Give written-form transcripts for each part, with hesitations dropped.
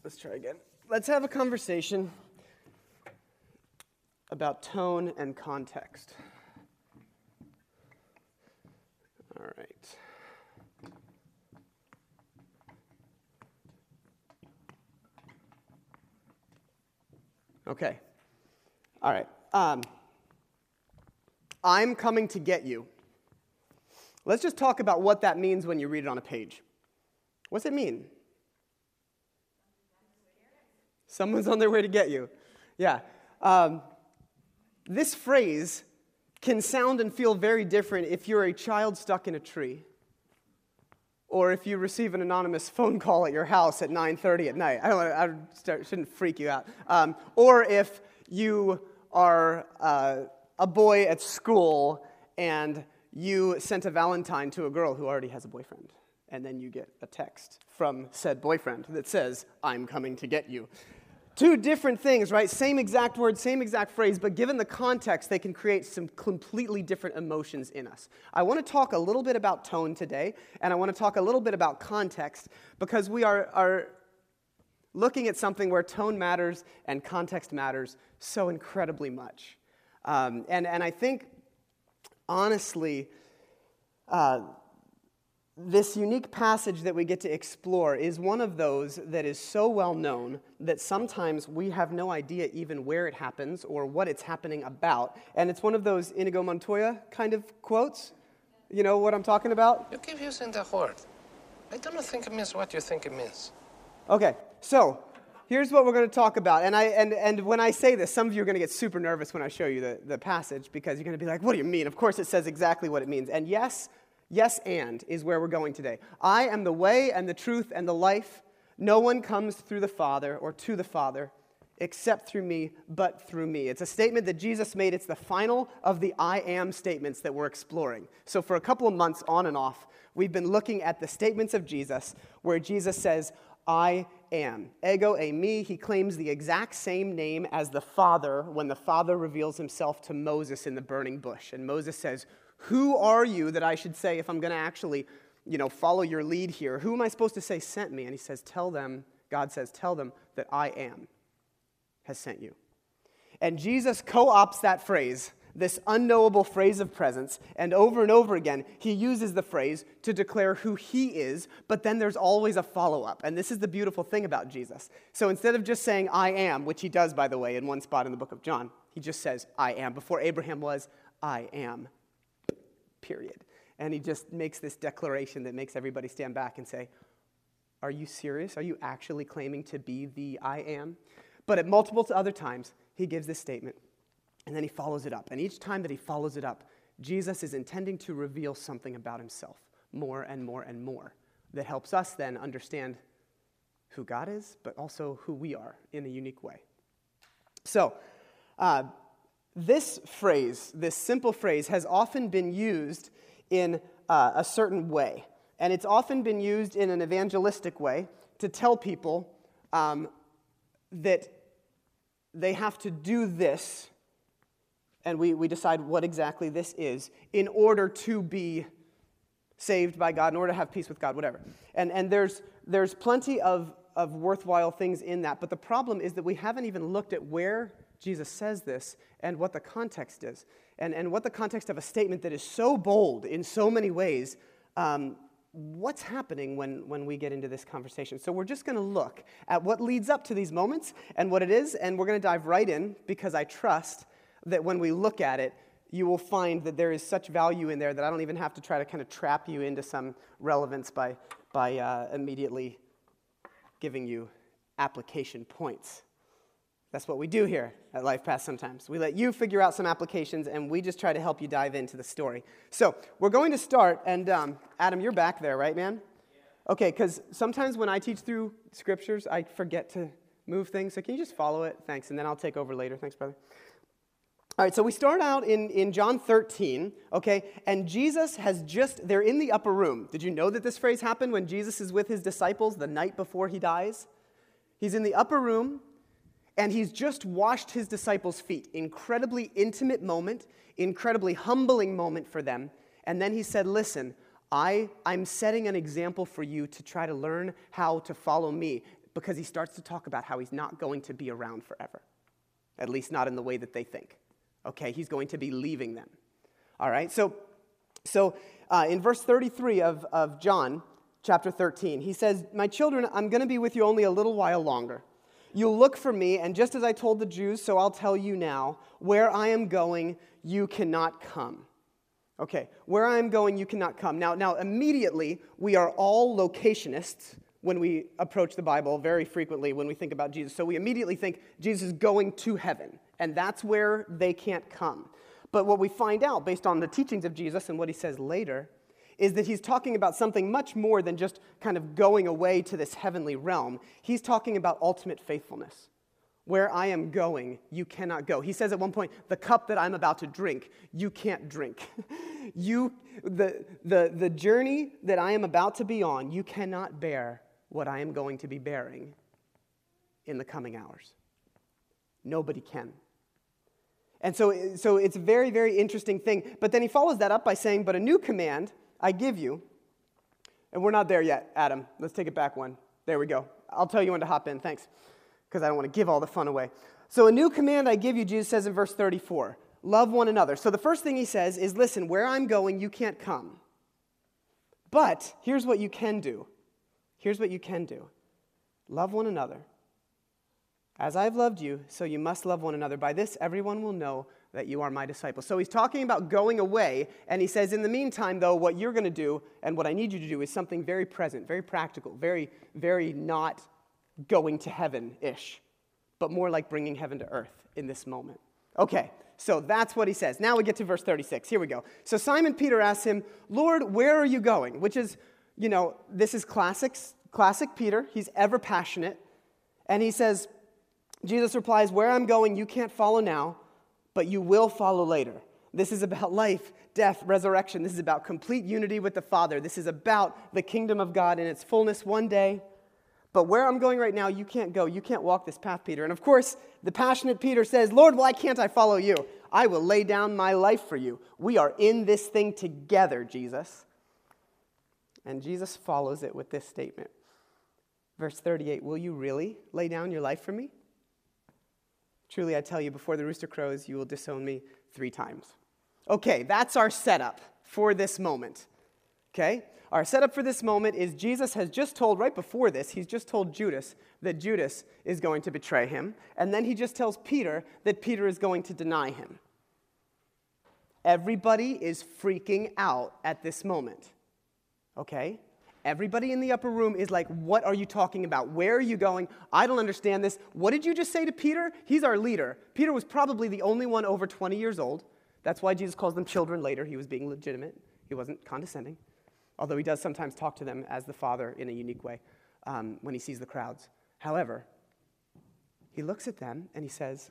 Let's try again. Let's have a conversation about tone and context. All right. Okay. All right. I'm coming to get you. Let's just talk about what that means when you read it on a page. What's it mean? Someone's on their way to get you. Yeah. This phrase can sound and feel very different if you're a child stuck in a tree, or if you receive an anonymous phone call at your house at 9:30 at night. Shouldn't freak you out. Or if you are a boy at school and you sent a Valentine to a girl who already has a boyfriend, and then you get a text from said boyfriend that says, "I'm coming to get you." Two different things, right? Same exact word, same exact phrase, but given the context, they can create some completely different emotions in us. I want to talk a little bit about tone today, and I want to talk a little bit about context, because we are looking at something where tone matters and context matters so incredibly much. And I think, honestly, this unique passage that we get to explore is one of those that is so well known that sometimes we have no idea even where it happens or what it's happening about. And it's one of those Inigo Montoya kind of quotes. You know what I'm talking about? You keep using the word. I don't think it means what you think it means. Okay, so here's what we're going to talk about. And when I say this, some of you are going to get super nervous when I show you the passage, because you're going to be like, what do you mean? Of course it says exactly what it means. And yes and is where we're going today. I am the way and the truth and the life. No one comes through the Father or to the Father except through me, but through me. It's a statement that Jesus made. It's the final of the I am statements that we're exploring. So for a couple of months on and off, we've been looking at the statements of Jesus where Jesus says, I am. Ego eimi. He claims the exact same name as the Father when the Father reveals himself to Moses in the burning bush. And Moses says, who are you that I should say, if I'm going to actually, follow your lead here, who am I supposed to say sent me? And he says, God says, tell them that I am has sent you. And Jesus co-opts that phrase, this unknowable phrase of presence, and over again, he uses the phrase to declare who he is, but then there's always a follow-up. And this is the beautiful thing about Jesus. So instead of just saying, I am, which he does, by the way, in one spot in the book of John, he just says, I am. Before Abraham was, I am. Period. And he just makes this declaration that makes everybody stand back and say, are you serious? Are you actually claiming to be the I am? But at multiple other times, he gives this statement, and then he follows it up. And each time that he follows it up, Jesus is intending to reveal something about himself more and more and more that helps us then understand who God is, but also who we are in a unique way. So, this phrase, this simple phrase, has often been used in a certain way. And it's often been used in an evangelistic way to tell people that they have to do this, and we decide what exactly this is, in order to be saved by God, in order to have peace with God, whatever. And there's plenty of worthwhile things in that, but the problem is that we haven't even looked at where Jesus says this and what the context is, and what the context of a statement that is so bold in so many ways, what's happening when we get into this conversation. So we're just going to look at what leads up to these moments and what it is, and we're going to dive right in, because I trust that when we look at it, you will find that there is such value in there that I don't even have to try to kind of trap you into some relevance by immediately giving you application points. That's what we do here at Life Path sometimes. We let you figure out some applications, and we just try to help you dive into the story. So we're going to start, and Adam, you're back there, right, man? Yeah. Okay, because sometimes when I teach through scriptures, I forget to move things. So can you just follow it? Thanks, and then I'll take over later. Thanks, brother. All right, so we start out in John 13, okay, and Jesus they're in the upper room. Did you know that this phrase happened when Jesus is with his disciples the night before he dies? He's in the upper room, and he's just washed his disciples' feet. Incredibly intimate moment, incredibly humbling moment for them. And then he said, listen, I'm setting an example for you to try to learn how to follow me. because he starts to talk about how he's not going to be around forever, at least not in the way that they think. Okay, he's going to be leaving them. All right, so in verse 33 of John chapter 13, he says, "My children, I'm going to be with you only a little while longer. You'll look for me, and just as I told the Jews, so I'll tell you now, where I am going, you cannot come." Okay, where I am going, you cannot come. Now, immediately, we are all locationists when we approach the Bible very frequently when we think about Jesus. So we immediately think Jesus is going to heaven, and that's where they can't come. But what we find out, based on the teachings of Jesus and what he says later, is that he's talking about something much more than just kind of going away to this heavenly realm. He's talking about ultimate faithfulness. Where I am going, you cannot go. He says at one point, the cup that I'm about to drink, you can't drink. The journey that I am about to be on, you cannot bear what I am going to be bearing in the coming hours. Nobody can. And so it's a very, very interesting thing. But then he follows that up by saying, "But a new command I give you," and we're not there yet, Adam. Let's take it back one. There we go. I'll tell you when to hop in. Thanks. Because I don't want to give all the fun away. So a new command I give you, Jesus says in verse 34, love one another. So the first thing he says is, listen, where I'm going, you can't come. But here's what you can do. Here's what you can do. Love one another. As I've loved you, so you must love one another. By this, everyone will know that you are my disciples. So he's talking about going away, and he says, in the meantime, though, what you're going to do and what I need you to do is something very present, very practical, very, very not going to heaven-ish, but more like bringing heaven to earth in this moment. Okay, so that's what he says. Now we get to verse 36. Here we go. So Simon Peter asks him, "Lord, where are you going?" Which is, this is classic Peter. He's ever passionate. And he says, Jesus replies, "Where I'm going, you can't follow now, but you will follow later." This is about life, death, resurrection. This is about complete unity with the Father. This is about the kingdom of God in its fullness one day. But where I'm going right now, you can't go. You can't walk this path, Peter. And of course, the passionate Peter says, "Lord, why can't I follow you? I will lay down my life for you. We are in this thing together, Jesus." And Jesus follows it with this statement. Verse 38, "Will you really lay down your life for me? Truly, I tell you, before the rooster crows, you will disown me 3 times. Okay, that's our setup for this moment. Okay? Our setup for this moment is Jesus has just told, right before this, he's just told Judas that Judas is going to betray him. And then he just tells Peter that Peter is going to deny him. Everybody is freaking out at this moment. Okay? Everybody in the upper room is like, what are you talking about? Where are you going? I don't understand this. What did you just say to Peter? He's our leader. Peter was probably the only one over 20 years old. That's why Jesus calls them children later. He was being legitimate. He wasn't condescending. Although he does sometimes talk to them as the Father in a unique way when he sees the crowds. However, he looks at them and he says,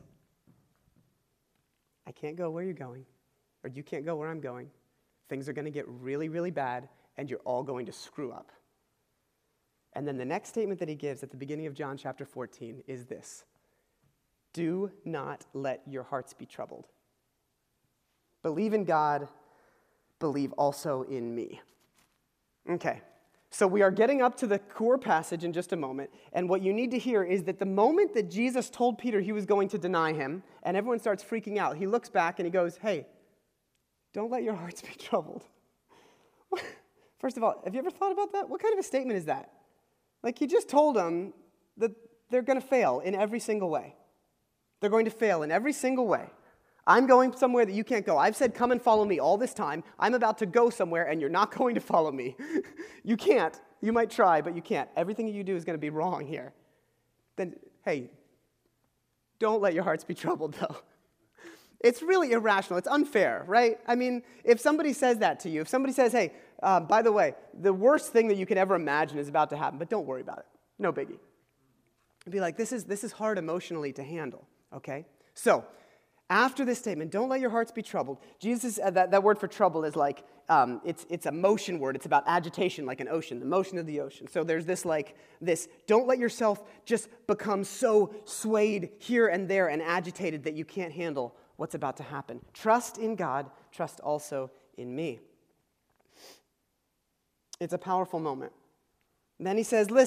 "I can't go where you're going, or you can't go where I'm going. Things are going to get really, really bad, and you're all going to screw up." And then the next statement that he gives at the beginning of John chapter 14 is this: "Do not let your hearts be troubled. Believe in God, believe also in me." Okay, so we are getting up to the core passage in just a moment, and what you need to hear is that the moment that Jesus told Peter he was going to deny him, and everyone starts freaking out, he looks back and he goes, "Hey, don't let your hearts be troubled." First of all, have you ever thought about that? What kind of a statement is that? Like, he just told them that they're going to fail in every single way. They're going to fail in every single way. I'm going somewhere that you can't go. I've said, "Come and follow me" all this time. I'm about to go somewhere, and you're not going to follow me. You can't. You might try, but you can't. Everything you do is going to be wrong here. Then, hey, don't let your hearts be troubled, though. It's really irrational. It's unfair, right? I mean, if somebody says that to you, if somebody says, "Hey, by the way, the worst thing that you can ever imagine is about to happen, but don't worry about it. No biggie." You'd be like, this is hard emotionally to handle, okay? So, after this statement, "Don't let your hearts be troubled," Jesus, that word for trouble is like, it's a motion word. It's about agitation, like an ocean, the motion of the ocean. So there's this, don't let yourself just become so swayed here and there and agitated that you can't handle what's about to happen. Trust in God, trust also in me. It's a powerful moment. And then he says, "Listen,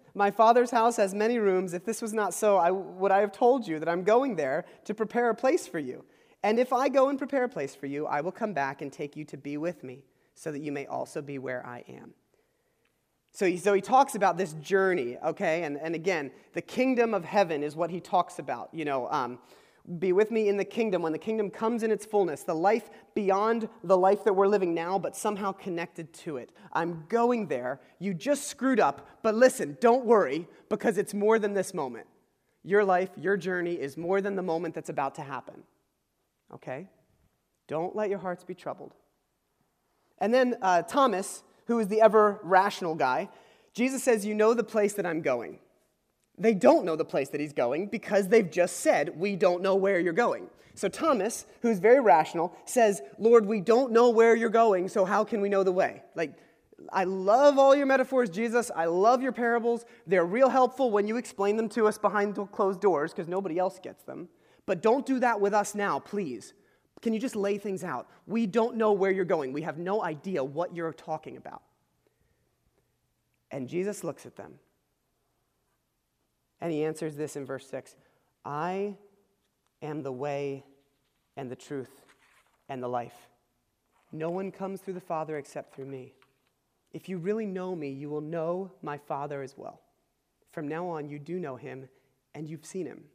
My Father's house has many rooms. If this was not so, would I have told you that I'm going there to prepare a place for you? And if I go and prepare a place for you, I will come back and take you to be with me, so that you may also be where I am. So he talks about this journey, okay? And again, the kingdom of heaven is what he talks about. Be with me in the kingdom, when the kingdom comes in its fullness, the life beyond the life that we're living now, but somehow connected to it. I'm going there. You just screwed up, but listen, don't worry, because it's more than this moment. Your life, your journey is more than the moment that's about to happen. Okay? Don't let your hearts be troubled. And then Thomas, who is the ever rational guy, Jesus says, you know the place that I'm going. They don't know the place that he's going because they've just said, we don't know where you're going. So Thomas, who's very rational, says, Lord, we don't know where you're going, so how can we know the way? I love all your metaphors, Jesus. I love your parables. They're real helpful when you explain them to us behind closed doors because nobody else gets them. But don't do that with us now, please. Can you just lay things out? We don't know where you're going. We have no idea what you're talking about. And Jesus looks at them. And he answers this in verse 6. I am the way and the truth and the life. No one comes through the Father except through me. If you really know me, you will know my Father as well. From now on, you do know him, and you've seen him.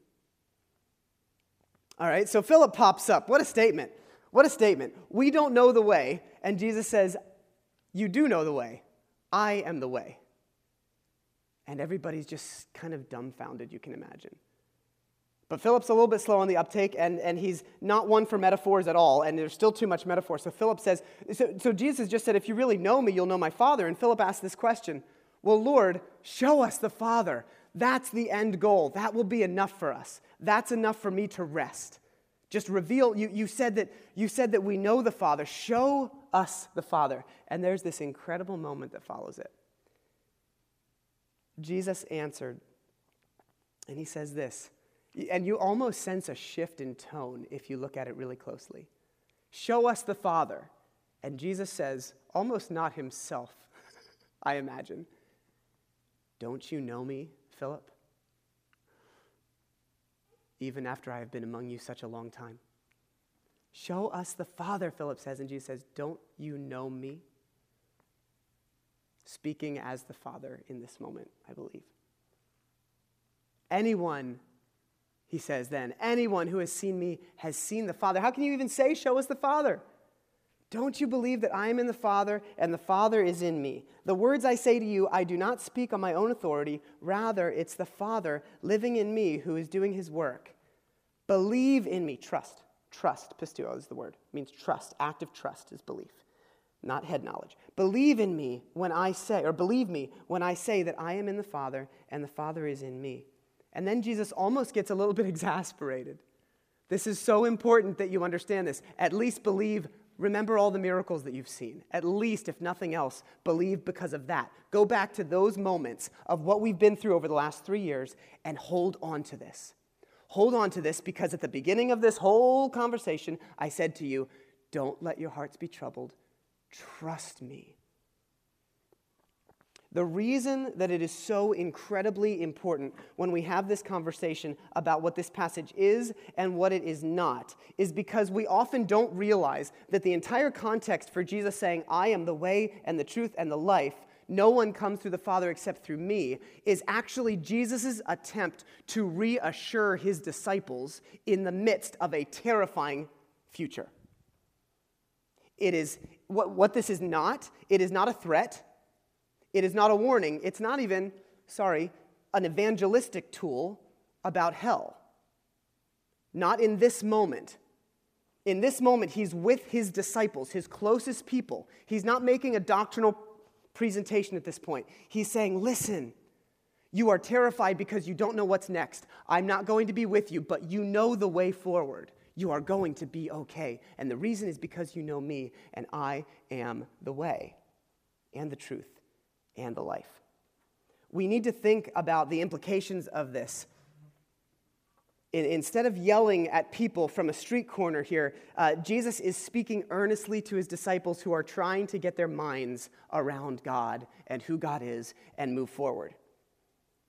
All right, so Philip pops up. What a statement. What a statement. We don't know the way, and Jesus says, you do know the way. I am the way. And everybody's just kind of dumbfounded, you can imagine. But Philip's a little bit slow on the uptake, and he's not one for metaphors at all, and there's still too much metaphor. So Philip says, so Jesus just said, if you really know me, you'll know my Father. And Philip asked this question, well, Lord, show us the Father. That's the end goal. That will be enough for us. That's enough for me to rest. Just reveal, you said that we know the Father. Show us the Father. And there's this incredible moment that follows it. Jesus answered, and he says this, and you almost sense a shift in tone if you look at it really closely. Show us the Father. And Jesus says, almost not himself, I imagine, don't you know me, Philip? Even after I have been among you such a long time. Show us the Father, Philip says, and Jesus says, don't you know me? Speaking as the Father in this moment, I believe. Anyone, he says then, anyone who has seen me has seen the Father. How can you even say, show us the Father? Don't you believe that I am in the Father and the Father is in me? The words I say to you, I do not speak on my own authority. Rather, it's the Father living in me who is doing his work. Believe in me. Trust. Trust, pisteuo is the word. It means trust. Active trust is belief, not head knowledge. Believe in me when I say, or believe me when I say that I am in the Father and the Father is in me. And then Jesus almost gets a little bit exasperated. This is so important that you understand this. At least believe, remember all the miracles that you've seen. At least, if nothing else, believe because of that. Go back to those moments of what we've been through over the last 3 years and hold on to this. Hold on to this because at the beginning of this whole conversation, I said to you, don't let your hearts be troubled. Trust me. The reason that it is so incredibly important when we have this conversation about what this passage is and what it is not is because we often don't realize that the entire context for Jesus saying, I am the way and the truth and the life, no one comes through the Father except through me, is actually Jesus' attempt to reassure his disciples in the midst of a terrifying future. It is what this is not. It is not a threat. It is not a warning. It's not even, an evangelistic tool about hell. Not in this moment. In this moment, he's with his disciples, his closest people. He's not making a doctrinal presentation at this point. He's saying, listen, you are terrified because you don't know what's next. I'm not going to be with you, but you know the way forward. You are going to be okay. And the reason is because you know me, and I am the way and the truth and the life. We need to think about the implications of this. Instead of yelling at people from a street corner here, Jesus is speaking earnestly to his disciples who are trying to get their minds around God and who God is and move forward.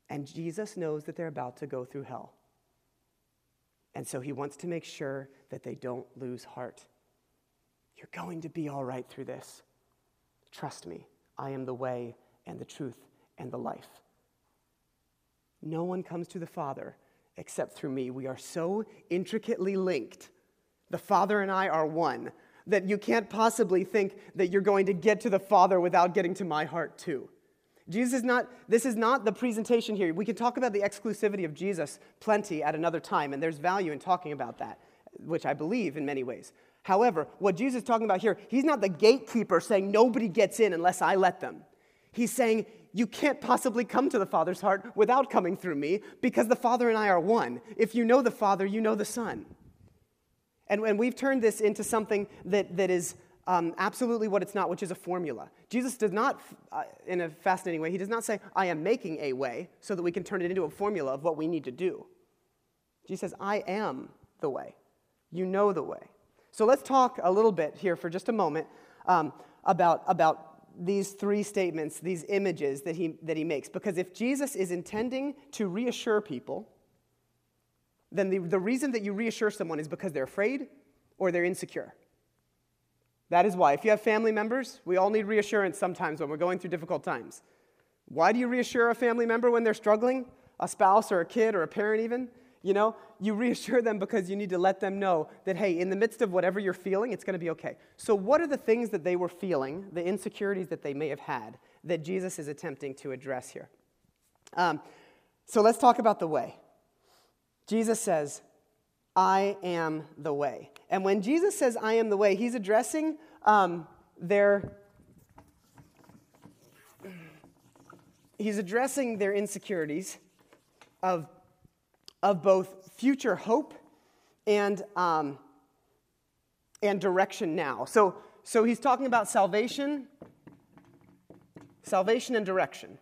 And Jesus knows that they're about to go through hell. And so he wants to make sure that they don't lose heart. You're going to be all right through this. Trust me, I am the way and the truth and the life. No one comes to the Father except through me. We are so intricately linked. The Father and I are one, that you can't possibly think that you're going to get to the Father without getting to my heart too. This is not the presentation here. We can talk about the exclusivity of Jesus plenty at another time, and there's value in talking about that, which I believe in many ways. However, what Jesus is talking about here, he's not the gatekeeper saying nobody gets in unless I let them. He's saying you can't possibly come to the Father's heart without coming through me, because the Father and I are one. If you know the Father, you know the Son. And we've turned this into something that is absolutely what it's not, which is a formula. Jesus does not, in a fascinating way, he does not say, I am making a way so that we can turn it into a formula of what we need to do. Jesus says, I am the way. You know the way. So let's talk a little bit here for just a moment about these three statements, these images that he makes. Because if Jesus is intending to reassure people, then the reason that you reassure someone is because they're afraid or they're insecure. That is why. If you have family members, we all need reassurance sometimes when we're going through difficult times. Why do you reassure a family member when they're struggling? A spouse or a kid or a parent even? You reassure them because you need to let them know that, hey, in the midst of whatever you're feeling, it's going to be okay. So what are the things that they were feeling, the insecurities that they may have had, that Jesus is attempting to address here? So let's talk about the way. Jesus says, I am the way. And when Jesus says, I am the way, he's addressing their insecurities of both future hope and direction now. So he's talking about salvation and direction.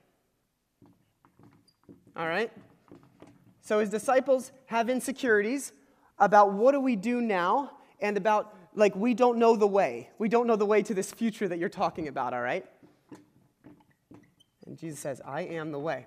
All right? So his disciples have insecurities about what do we do now, and about, we don't know the way. We don't know the way to this future that you're talking about, all right? And Jesus says, I am the way.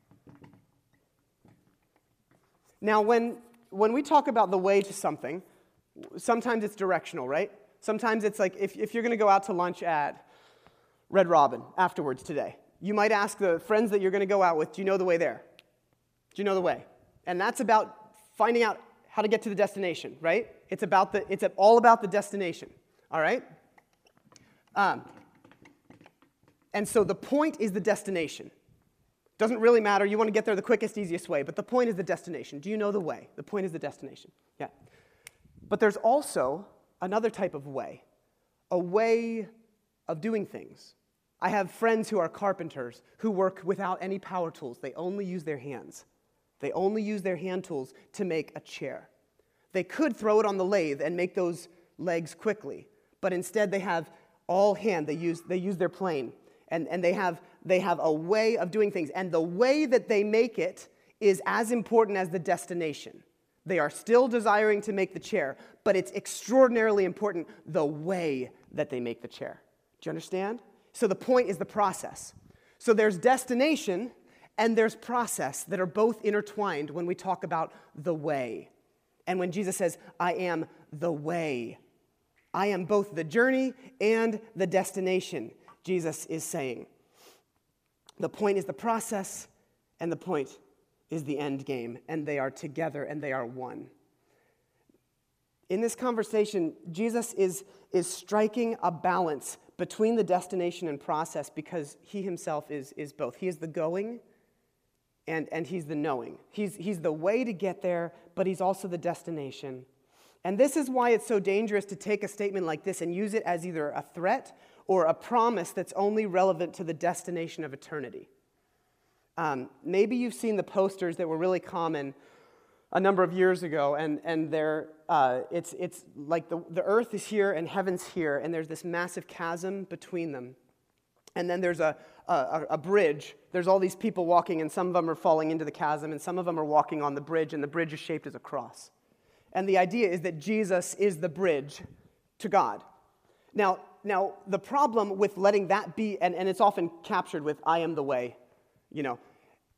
Now, when we talk about the way to something, sometimes it's directional, right? Sometimes it's like if you're going to go out to lunch at Red Robin afterwards today, you might ask the friends that you're going to go out with, do you know the way there? Do you know the way? And that's about finding out how to get to the destination, right? It's all about the destination, all right? And so the point is the destination. Doesn't really matter. You want to get there the quickest, easiest way, but the point is the destination. Do you know the way? The point is the destination. Yeah. But there's also another type of way, a way of doing things. I have friends who are carpenters who work without any power tools. They only use their hands. They only use their hand tools to make a chair. They could throw it on the lathe and make those legs quickly, but instead they have all hand. They use their plane, and they have a way of doing things. And the way that they make it is as important as the destination. They are still desiring to make the chair, but it's extraordinarily important the way that they make the chair. Do you understand? So the point is the process. So there's destination and there's process that are both intertwined when we talk about the way. And when Jesus says, I am the way, I am both the journey and the destination, Jesus is saying. The point is the process, and the point is the end game, and they are together and they are one. In this conversation, Jesus is striking a balance between the destination and process because he himself is both. He is the going and he's the knowing. He's the way to get there, but he's also the destination. And this is why it's so dangerous to take a statement like this and use it as either a threat or a promise that's only relevant to the destination of eternity. Maybe you've seen the posters that were really common a number of years ago, and it's like the earth is here and heaven's here, and there's this massive chasm between them. And then there's a bridge. There's all these people walking, and some of them are falling into the chasm, and some of them are walking on the bridge, and the bridge is shaped as a cross. And the idea is that Jesus is the bridge to God. Now the problem with letting that be, and it's often captured with, I am the way,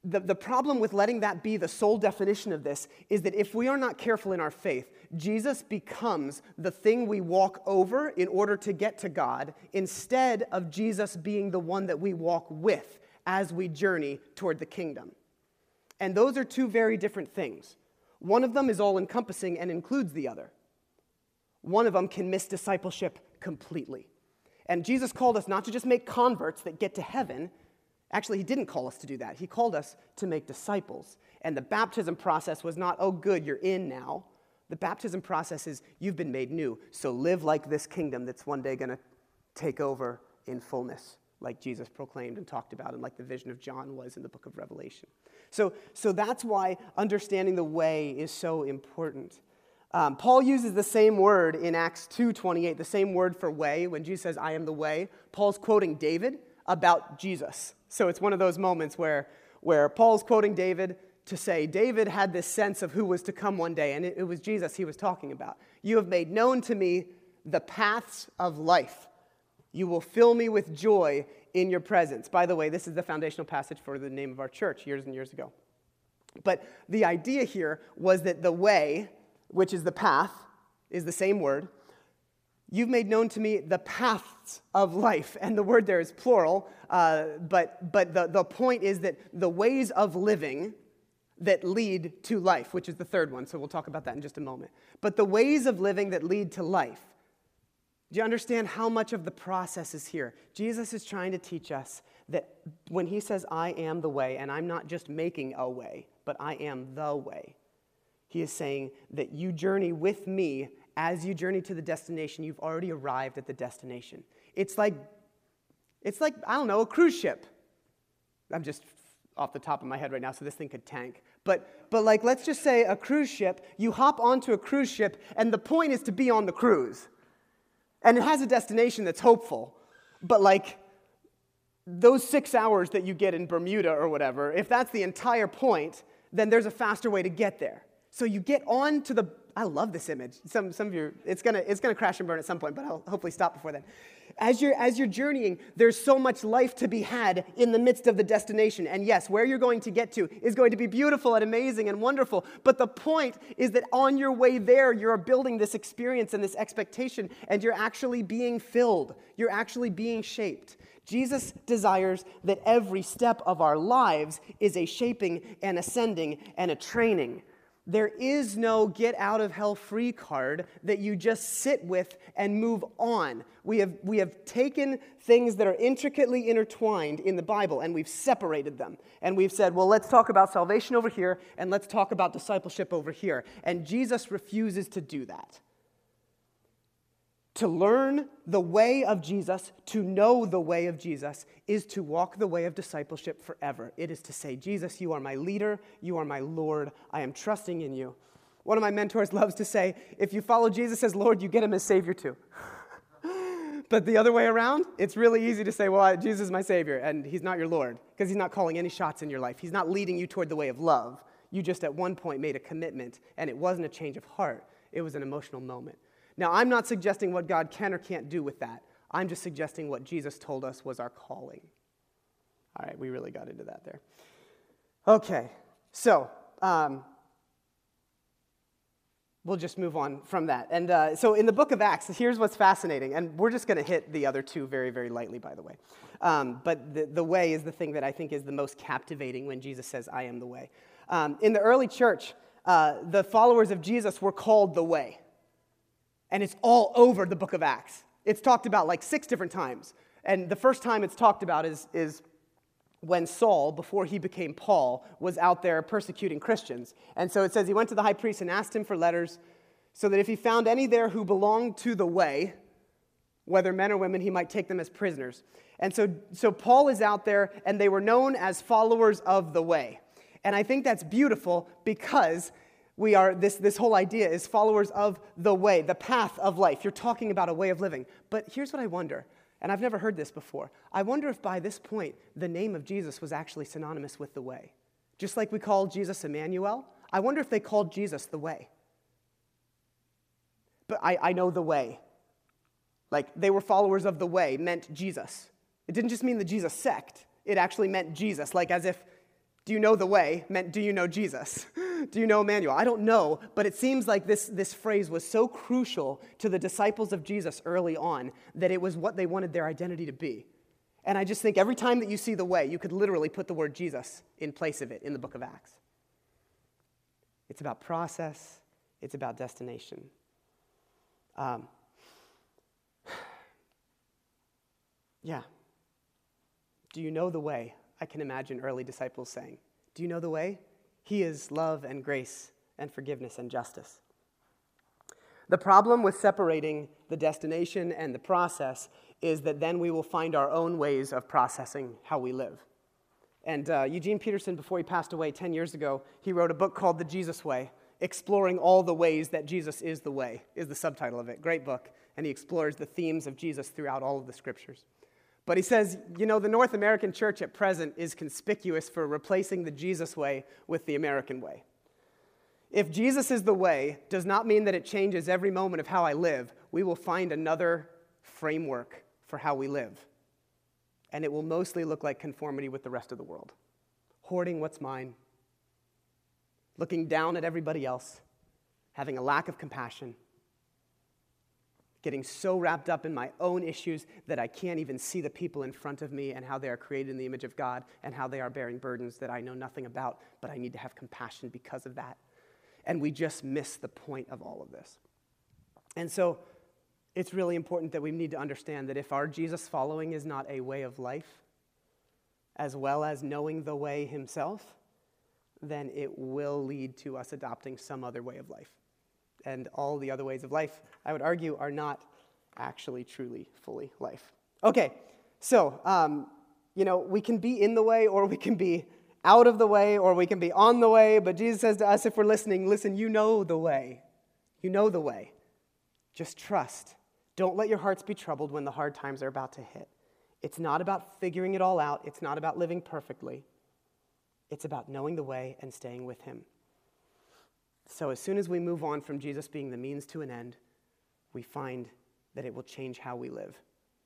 The problem with letting that be the sole definition of this is that if we are not careful in our faith, Jesus becomes the thing we walk over in order to get to God, instead of Jesus being the one that we walk with as we journey toward the kingdom. And those are two very different things. One of them is all-encompassing and includes the other. One of them can miss discipleship completely. And Jesus called us not to just make converts that get to heaven. Actually, he didn't call us to do that. He called us to make disciples. And the baptism process was not, oh, good, you're in now. The baptism process is, you've been made new, so live like this kingdom that's one day going to take over in fullness, like Jesus proclaimed and talked about, and like the vision of John was in the book of Revelation. So that's why understanding the way is so important. Paul uses the same word in Acts 2:28, the same word for way. When Jesus says, I am the way, Paul's quoting David about Jesus. So it's one of those moments where Paul's quoting David to say, David had this sense of who was to come one day, and it was Jesus he was talking about. You have made known to me the paths of life. You will fill me with joy in your presence. By the way, this is the foundational passage for the name of our church years and years ago. But the idea here was that the way, which is the path, is the same word. You've made known to me the paths of life. And the word there is plural, but the point is that the ways of living that lead to life, which is the third one, so we'll talk about that in just a moment. But the ways of living that lead to life. Do you understand how much of the process is here? Jesus is trying to teach us that when he says, I am the way, and I'm not just making a way, but I am the way, he is saying that you journey with me. As you journey to the destination, you've already arrived at the destination. It's like, I don't know, a cruise ship. I'm just off the top of my head right now, so this thing could tank. But like, let's just say a cruise ship, you hop onto a cruise ship, and the point is to be on the cruise. And it has a destination that's hopeful. But like, those 6 hours that you get in Bermuda or whatever, if that's the entire point, then there's a faster way to get there. So you get on to the, I love this image. Some of you, it's gonna crash and burn at some point, but I'll hopefully stop before then. As you're journeying, there's so much life to be had in the midst of the destination. And yes, where you're going to get to is going to be beautiful and amazing and wonderful. But the point is that on your way there, you're building this experience and this expectation, and you're actually being filled. You're actually being shaped. Jesus desires that every step of our lives is a shaping and ascending and a training. There is no get out of hell free card that you just sit with and move on. We have taken things that are intricately intertwined in the Bible and we've separated them. And we've said, well, let's talk about salvation over here and let's talk about discipleship over here. And Jesus refuses to do that. To learn the way of Jesus, to know the way of Jesus, is to walk the way of discipleship forever. It is to say, Jesus, you are my leader, you are my Lord, I am trusting in you. One of my mentors loves to say, if you follow Jesus as Lord, you get him as Savior too. But the other way around, it's really easy to say, well, Jesus is my Savior, and he's not your Lord, because he's not calling any shots in your life. He's not leading you toward the way of love. You just at one point made a commitment, and it wasn't a change of heart. It was an emotional moment. Now, I'm not suggesting what God can or can't do with that. I'm just suggesting what Jesus told us was our calling. All right, we really got into that there. Okay, so we'll just move on from that. And so in the book of Acts, here's what's fascinating. And we're just going to hit the other two very, very lightly, by the way. But the way is the thing that I think is the most captivating when Jesus says, I am the way. In the early church, the followers of Jesus were called the way. And it's all over the book of Acts. It's talked about like 6 different times. And the first time it's talked about is when Saul, before he became Paul, was out there persecuting Christians. And so it says he went to the high priest and asked him for letters so that if he found any there who belonged to the way, whether men or women, he might take them as prisoners. And so Paul is out there, and they were known as followers of the way. And I think that's beautiful because we are, this whole idea is followers of the way, the path of life. You're talking about a way of living. But here's what I wonder, and I've never heard this before. I wonder if by this point, the name of Jesus was actually synonymous with the way. Just like we call Jesus Emmanuel, I wonder if they called Jesus the way. But I know the way. Like, they were followers of the way meant Jesus. It didn't just mean the Jesus sect. It actually meant Jesus, like as if Do you know the way meant, do you know Jesus? Do you know Emmanuel? I don't know, but it seems like this phrase was so crucial to the disciples of Jesus early on that it was what they wanted their identity to be. And I just think every time that you see the way, you could literally put the word Jesus in place of it in the book of Acts. It's about process. It's about destination. Yeah. Do you know the way? I can imagine early disciples saying, do you know the way? He is love and grace and forgiveness and justice. The problem with separating the destination and the process is that then we will find our own ways of processing how we live. And Eugene Peterson, before he passed away 10 years ago, he wrote a book called The Jesus Way, exploring all the ways that Jesus is the way, is the subtitle of it. Great book. And he explores the themes of Jesus throughout all of the scriptures. But he says, the North American church at present is conspicuous for replacing the Jesus way with the American way. If Jesus is the way does not mean that it changes every moment of how I live. We will find another framework for how we live. And it will mostly look like conformity with the rest of the world. Hoarding what's mine. Looking down at everybody else. Having a lack of compassion. Getting so wrapped up in my own issues that I can't even see the people in front of me and how they are created in the image of God and how they are bearing burdens that I know nothing about, but I need to have compassion because of that. And we just miss the point of all of this. And so it's really important that we need to understand that if our Jesus following is not a way of life, as well as knowing the way himself, then it will lead to us adopting some other way of life. And all the other ways of life, I would argue, are not actually truly fully life. Okay, so, we can be in the way, or we can be out of the way, or we can be on the way, but Jesus says to us, if we're listening, listen, you know the way. You know the way. Just trust. Don't let your hearts be troubled when the hard times are about to hit. It's not about figuring it all out. It's not about living perfectly. It's about knowing the way and staying with him. So as soon as we move on from Jesus being the means to an end, we find that it will change how we live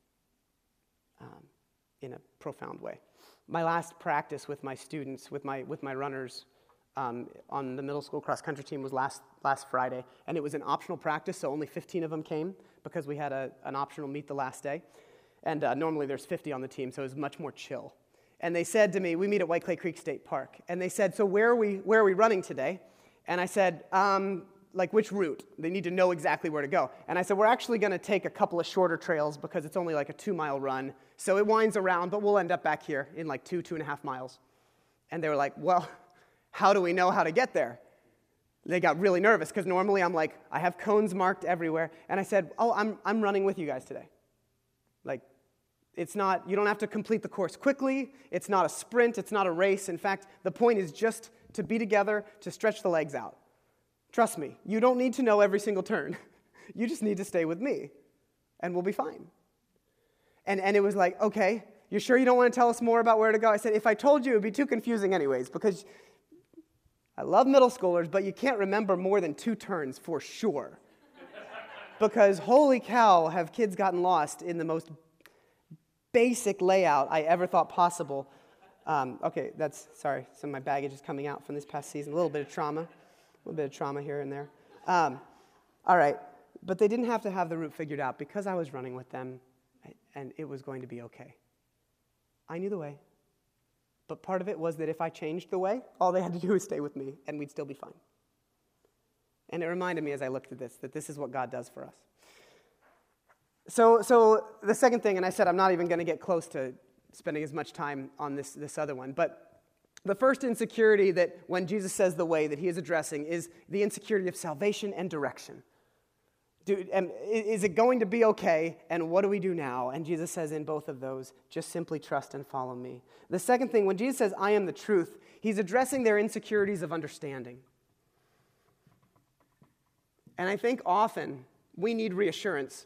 in a profound way. My last practice with my students, with my runners on the middle school cross-country team was last Friday, and it was an optional practice, so only 15 of them came because we had an optional meet the last day. And normally there's 50 on the team, so it was much more chill. And they said to me, we meet at White Clay Creek State Park, and they said, so where are we running today? And I said, which route? They need to know exactly where to go. And I said, we're actually going to take a couple of shorter trails because it's only like a 2-mile run. So it winds around, but we'll end up back here in like 2.5 miles. And they were like, well, how do we know how to get there? They got really nervous because normally I'm like, I have cones marked everywhere. And I said, I'm running with you guys today. Like, it's not, you don't have to complete the course quickly. It's not a sprint. It's not a race. In fact, the point is just to be together, to stretch the legs out. Trust me, you don't need to know every single turn. You just need to stay with me, and we'll be fine. And it was like, okay, you sure you don't want to tell us more about where to go? I said, if I told you, it would be too confusing anyways, because I love middle schoolers, but you can't remember more than 2 turns for sure. Because holy cow, have kids gotten lost in the most basic layout I ever thought possible. Okay, sorry, some of my baggage is coming out from this past season. A little bit of trauma here and there. All right, but they didn't have to have the route figured out because I was running with them, and it was going to be okay. I knew the way, but part of it was that if I changed the way, all they had to do was stay with me, and we'd still be fine. And it reminded me as I looked at this that this is what God does for us. So the second thing, and I said I'm not even going to get close to spending as much time on this other one, but the first insecurity that when Jesus says the way that he is addressing is the insecurity of salvation and direction. Is it going to be okay, and what do we do now? And Jesus says in both of those, just simply trust and follow me. The second thing, when Jesus says, I am the truth, he's addressing their insecurities of understanding. And I think often we need reassurance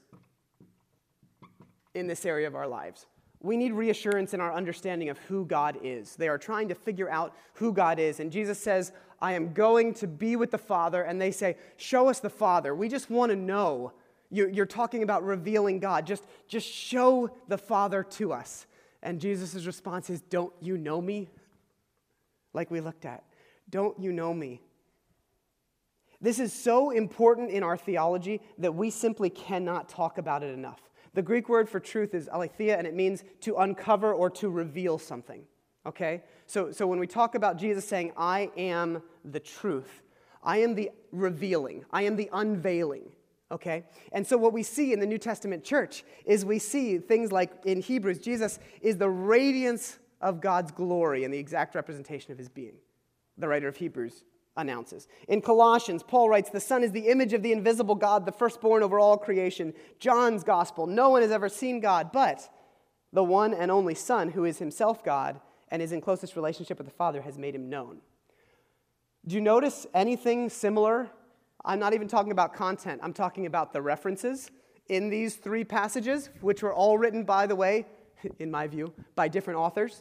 in this area of our lives. We need reassurance in our understanding of who God is. They are trying to figure out who God is. And Jesus says, I am going to be with the Father. And they say, show us the Father. We just want to know. You're talking about revealing God. Just show the Father to us. And Jesus' response is, don't you know me? like we looked at. Don't you know me? This is so important in our theology that we simply cannot talk about it enough. The Greek word for truth is aletheia, and it means to uncover or to reveal something. Okay? So when we talk about Jesus saying, I am the truth, I am the revealing, I am the unveiling. Okay? And so what we see in the New Testament church is we see things like in Hebrews, Jesus is the radiance of God's glory and the exact representation of his being. The writer of Hebrews announces. In Colossians, Paul writes, the Son is the image of the invisible God, the firstborn over all creation. John's gospel, no one has ever seen God, but the one and only Son, who is himself God and is in closest relationship with the Father, has made him known. Do you notice anything similar? I'm not even talking about content. I'm talking about the references in these three passages, which were all written, by the way, in my view, by different authors.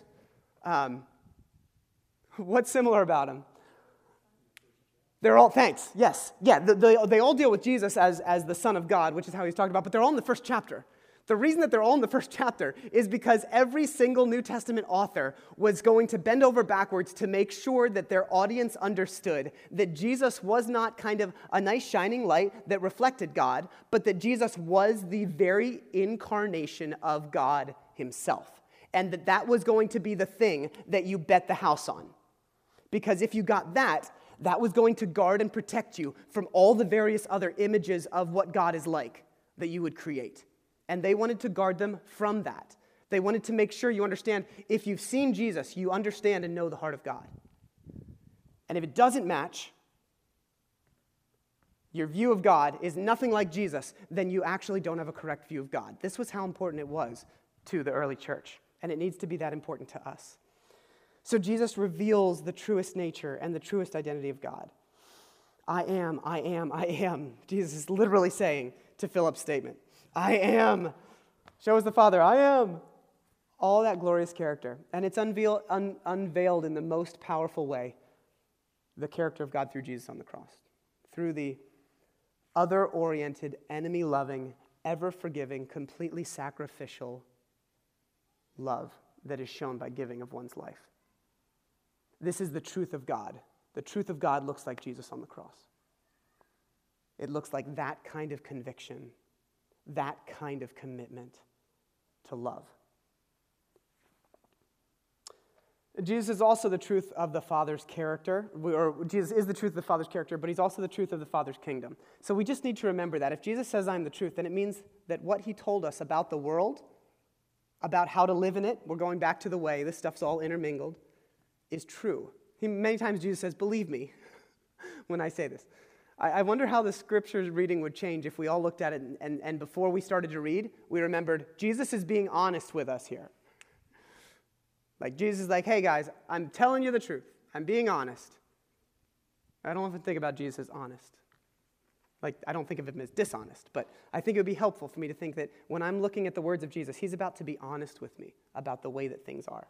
What's similar about them? They're all, thanks, yes. Yeah, they all deal with Jesus as the Son of God, which is how he's talked about, but they're all in the first chapter. The reason that they're all in the first chapter is because every single New Testament author was going to bend over backwards to make sure that their audience understood that Jesus was not kind of a nice shining light that reflected God, but that Jesus was the very incarnation of God himself. And that was going to be the thing that you bet the house on. Because if you got that was going to guard and protect you from all the various other images of what God is like that you would create. And they wanted to guard them from that. They wanted to make sure you understand, if you've seen Jesus, you understand and know the heart of God. And if it doesn't match, your view of God is nothing like Jesus, then you actually don't have a correct view of God. This was how important it was to the early church, and it needs to be that important to us. So Jesus reveals the truest nature and the truest identity of God. I am, I am, I am. Jesus is literally saying to Philip's statement, I am. Show us the Father, I am. All that glorious character. And it's unveiled in the most powerful way, the character of God through Jesus on the cross. Through the other-oriented, enemy-loving, ever-forgiving, completely sacrificial love that is shown by giving of one's life. This is the truth of God. The truth of God looks like Jesus on the cross. It looks like that kind of conviction, that kind of commitment to love. Jesus is also the truth of the Father's character, or Jesus is the truth of the Father's character, but he's also the truth of the Father's kingdom. So we just need to remember that. If Jesus says, I'm the truth, then it means that what he told us about the world, about how to live in it, we're going back to the way, this stuff's all intermingled, is true. Many times Jesus says, believe me, when I say this. I wonder how the scriptures reading would change if we all looked at it and before we started to read, we remembered Jesus is being honest with us here. Like Jesus is like, hey guys, I'm telling you the truth. I'm being honest. I don't often think about Jesus as honest. Like, I don't think of him as dishonest, but I think it would be helpful for me to think that when I'm looking at the words of Jesus, he's about to be honest with me about the way that things are.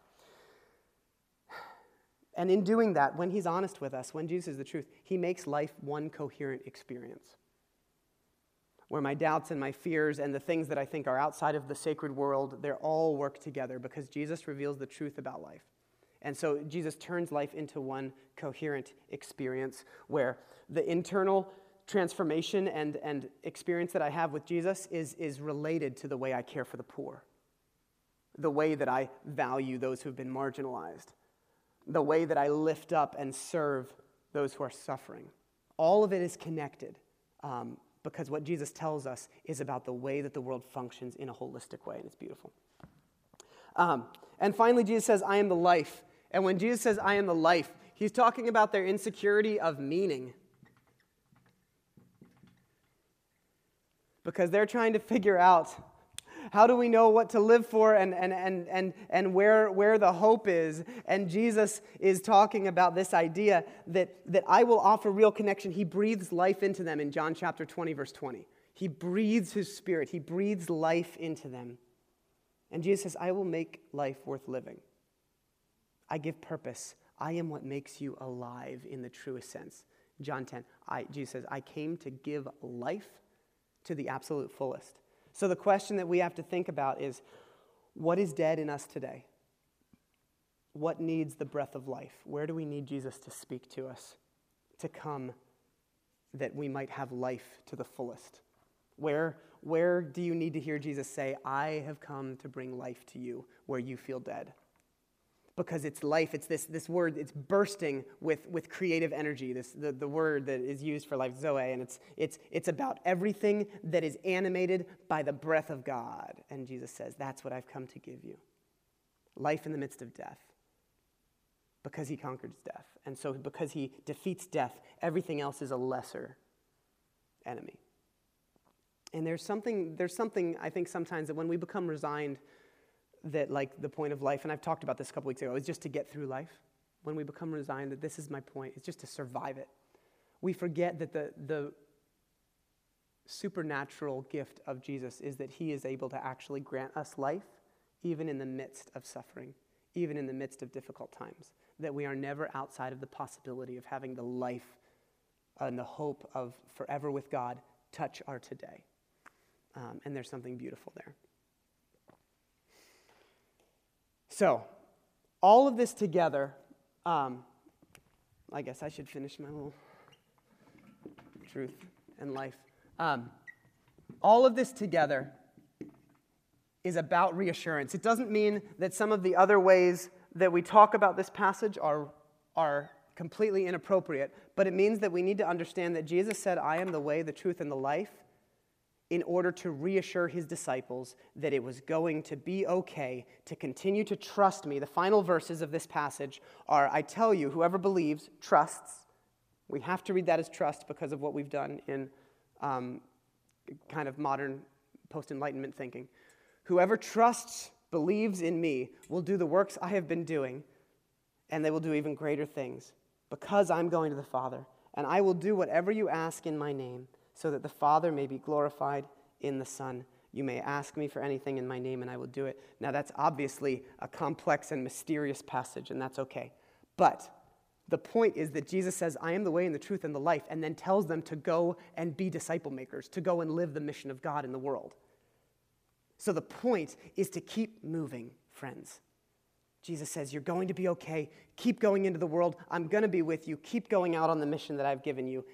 And in doing that, when he's honest with us, when Jesus is the truth, he makes life one coherent experience. Where my doubts and my fears and the things that I think are outside of the sacred world, they're all work together because Jesus reveals the truth about life. And so Jesus turns life into one coherent experience where the internal transformation and experience that I have with Jesus is related to the way I care for the poor, the way that I value those who've been marginalized, the way that I lift up and serve those who are suffering. All of it is connected because what Jesus tells us is about the way that the world functions in a holistic way, and it's beautiful. And finally, Jesus says, I am the life. And when Jesus says, I am the life, he's talking about their insecurity of meaning. Because they're trying to figure out, how do we know what to live for and where the hope is? And Jesus is talking about this idea that I will offer real connection. He breathes life into them in John chapter 20, verse 20. He breathes his spirit. He breathes life into them. And Jesus says, I will make life worth living. I give purpose. I am what makes you alive in the truest sense. John 10, Jesus says, I came to give life to the absolute fullest. So the question that we have to think about is, what is dead in us today? What needs the breath of life? Where do we need Jesus to speak to us, to come that we might have life to the fullest? Where do you need to hear Jesus say, I have come to bring life to you where you feel dead? Because it's life, it's this word, it's bursting with creative energy, the word that is used for life, Zoe, and it's about everything that is animated by the breath of God. And Jesus says, that's what I've come to give you. Life in the midst of death. Because he conquers death. And so because he defeats death, everything else is a lesser enemy. And there's something I think sometimes that when we become resigned, that like the point of life, and I've talked about this a couple weeks ago, is just to get through life. When we become resigned that this is my point, it's just to survive it. We forget that the supernatural gift of Jesus is that he is able to actually grant us life even in the midst of suffering, even in the midst of difficult times, that we are never outside of the possibility of having the life and the hope of forever with God touch our today. And there's something beautiful there. So, all of this together, I guess I should finish my little truth and life. All of this together is about reassurance. It doesn't mean that some of the other ways that we talk about this passage are completely inappropriate, but it means that we need to understand that Jesus said, I am the way, the truth, and the life, in order to reassure his disciples that it was going to be okay to continue to trust me. The final verses of this passage are, I tell you, whoever believes trusts. We have to read that as trust because of what we've done in kind of modern post-Enlightenment thinking. Whoever trusts, believes in me, will do the works I have been doing, and they will do even greater things, because I'm going to the Father, and I will do whatever you ask in my name, so that the Father may be glorified in the Son. You may ask me for anything in my name, and I will do it. Now, that's obviously a complex and mysterious passage, and that's okay. But the point is that Jesus says, I am the way and the truth and the life, and then tells them to go and be disciple makers, to go and live the mission of God in the world. So the point is to keep moving, friends. Jesus says, you're going to be okay. Keep going into the world. I'm going to be with you. Keep going out on the mission that I've given you.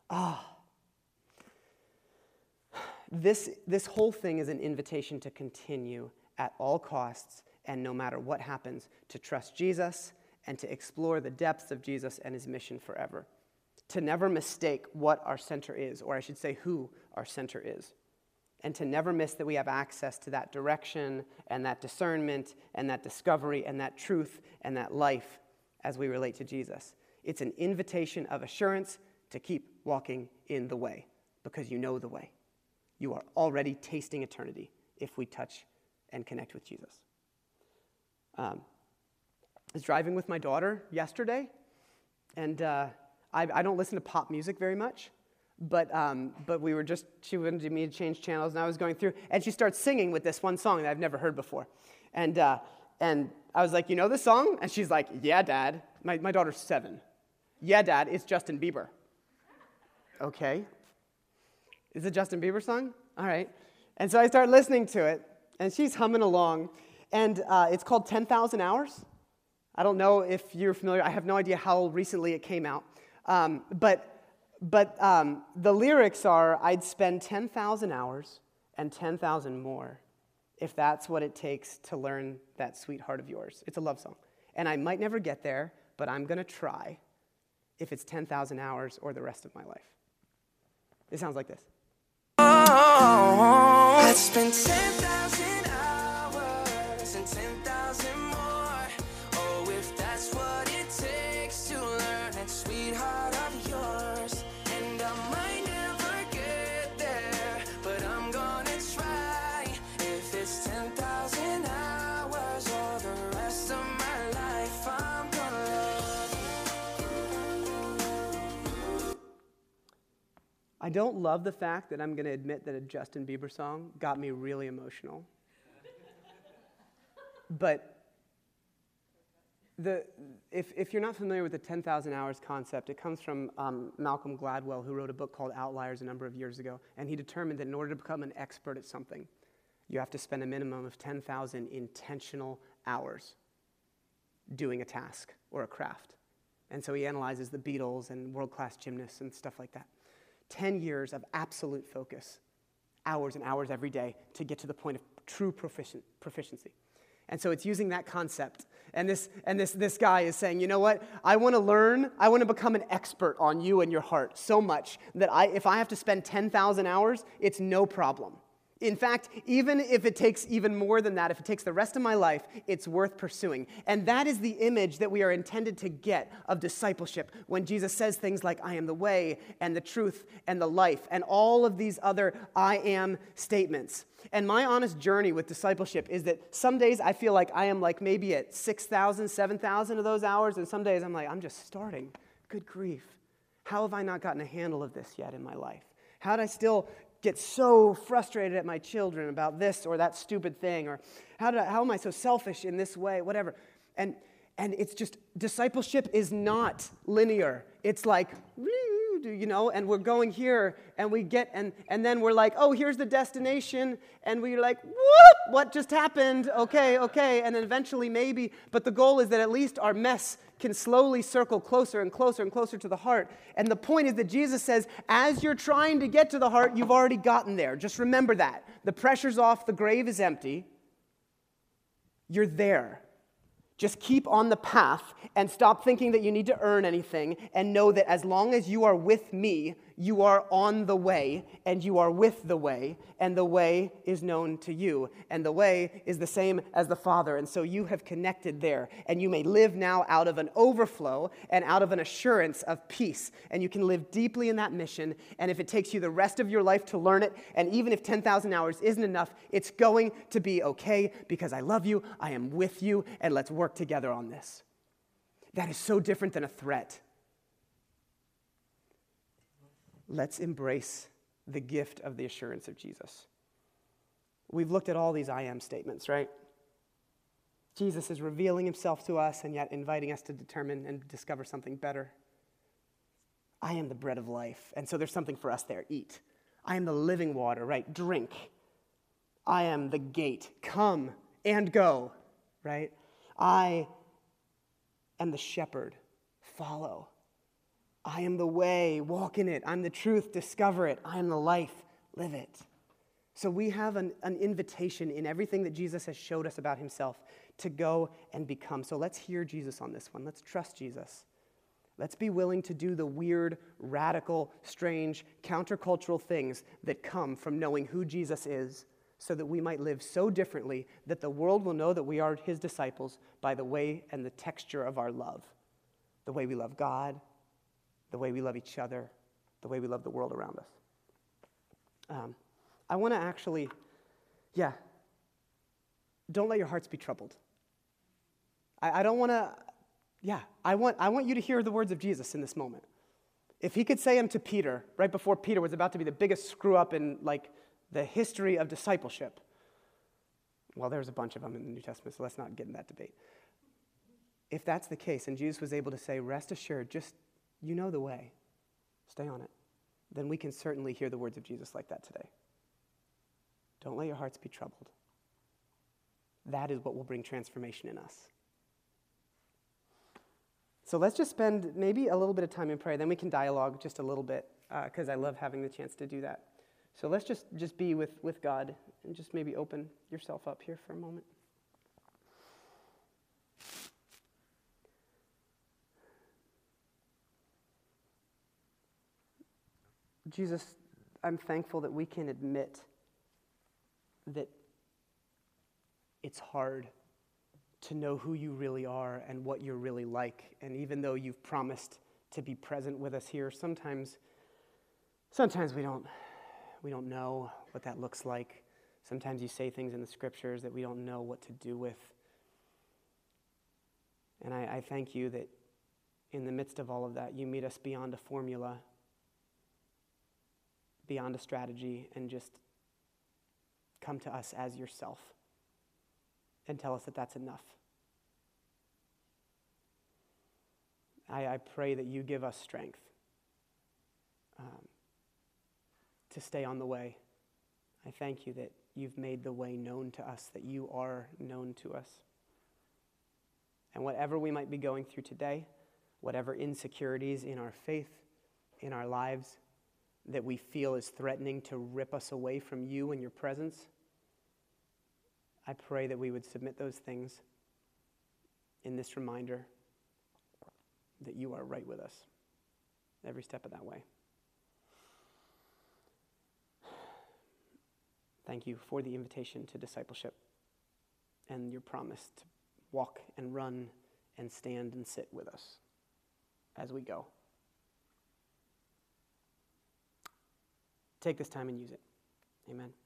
This whole thing is an invitation to continue at all costs and no matter what happens, to trust Jesus and to explore the depths of Jesus and his mission forever. To never mistake what our center is, or I should say who our center is. And to never miss that we have access to that direction and that discernment and that discovery and that truth and that life as we relate to Jesus. It's an invitation of assurance to keep walking in the way because you know the way. You are already tasting eternity if we touch and connect with Jesus. I was driving with my daughter yesterday, and I don't listen to pop music very much, but she wanted me to change channels, and I was going through, and she starts singing with this one song that I've never heard before. And I was like, you know this song? And she's like, yeah, Dad. My daughter's 7. Yeah, Dad, it's Justin Bieber. Okay. Is it a Justin Bieber song? All right. And so I start listening to it, and she's humming along, and it's called 10,000 Hours. I don't know if you're familiar. I have no idea how recently it came out. But the lyrics are, I'd spend 10,000 hours and 10,000 more if that's what it takes to learn that sweetheart of yours. It's a love song. And I might never get there, but I'm going to try if it's 10,000 hours or the rest of my life. It sounds like this. I'd spend 10,000 hours and 10,000 more. Oh, if that's what it takes to learn that sweetheart of yours. And I might never get there, but I'm gonna try. If it's 10,000 hours or the rest of my life, I'm gonna love. I don't love the fact that I'm going to admit that a Justin Bieber song got me really emotional. But if you're not familiar with the 10,000 hours concept, it comes from Malcolm Gladwell, who wrote a book called Outliers a number of years ago, and he determined that in order to become an expert at something, you have to spend a minimum of 10,000 intentional hours doing a task or a craft. And so he analyzes the Beatles and world-class gymnasts and stuff like that. 10 years of absolute focus, hours and hours every day to get to the point of true proficiency. And so it's using that concept. And this guy is saying, you know what? I want to learn. I want to become an expert on you and your heart so much that if I have to spend 10,000 hours, it's no problem. In fact, even if it takes even more than that, if it takes the rest of my life, it's worth pursuing. And that is the image that we are intended to get of discipleship when Jesus says things like, I am the way and the truth and the life, and all of these other I am statements. And my honest journey with discipleship is that some days I feel like I am like maybe at 6,000, 7,000 of those hours, and some days I'm like, I'm just starting. Good grief. How have I not gotten a handle of this yet in my life? How did I still get so frustrated at my children about this or that stupid thing, or how am I so selfish in this way, whatever. And it's just, discipleship is not linear. It's like, and we're going here, and we get, and then we're like, oh, here's the destination, and we're like, whoop, what just happened? Okay, and then eventually maybe, but the goal is that at least our mess can slowly circle closer and closer and closer to the heart. And the point is that Jesus says, as you're trying to get to the heart, you've already gotten there. Just remember that. The pressure's off, the grave is empty. You're there. Just keep on the path and stop thinking that you need to earn anything, and know that as long as you are with me, you are on the way, and you are with the way, and the way is known to you, and the way is the same as the Father, and so you have connected there, and you may live now out of an overflow and out of an assurance of peace, and you can live deeply in that mission, and if it takes you the rest of your life to learn it, and even if 10,000 hours isn't enough, it's going to be okay, because I love you, I am with you, and let's work together on this. That is so different than a threat. Let's embrace the gift of the assurance of Jesus. We've looked at all these I am statements, right? Jesus is revealing himself to us and yet inviting us to determine and discover something better. I am the bread of life, and so there's something for us there. Eat. I am the living water, right? Drink. I am the gate. Come and go, right? I am the shepherd. Follow. I am the way, walk in it. I'm the truth, discover it. I am the life, live it. So we have an invitation in everything that Jesus has showed us about himself to go and become. So let's hear Jesus on this one. Let's trust Jesus. Let's be willing to do the weird, radical, strange, countercultural things that come from knowing who Jesus is, so that we might live so differently that the world will know that we are his disciples by the way and the texture of our love. The way we love God, the way we love each other, the way we love the world around us. I want to actually, don't let your hearts be troubled. I don't want to, I want you to hear the words of Jesus in this moment. If he could say them to Peter, right before Peter was about to be the biggest screw up in the history of discipleship. Well, there's a bunch of them in the New Testament, so let's not get in that debate. If that's the case, and Jesus was able to say, rest assured, just, you know the way, stay on it, then we can certainly hear the words of Jesus like that today. Don't let your hearts be troubled. That is what will bring transformation in us. So let's just spend maybe a little bit of time in prayer, then we can dialogue just a little bit, because I love having the chance to do that. So let's just be with God and just maybe open yourself up here for a moment. Jesus, I'm thankful that we can admit that it's hard to know who you really are and what you're really like. And even though you've promised to be present with us here, sometimes we don't know what that looks like. Sometimes you say things in the scriptures that we don't know what to do with. And I thank you that in the midst of all of that, you meet us beyond a formula, beyond a strategy, and just come to us as yourself and tell us that that's enough. I pray that you give us strength to stay on the way. I thank you that you've made the way known to us, that you are known to us. And whatever we might be going through today, whatever insecurities in our faith, in our lives, that we feel is threatening to rip us away from you and your presence, I pray that we would submit those things in this reminder that you are right with us every step of that way. Thank you for the invitation to discipleship and your promise to walk and run and stand and sit with us as we go. Take this time and use it. Amen.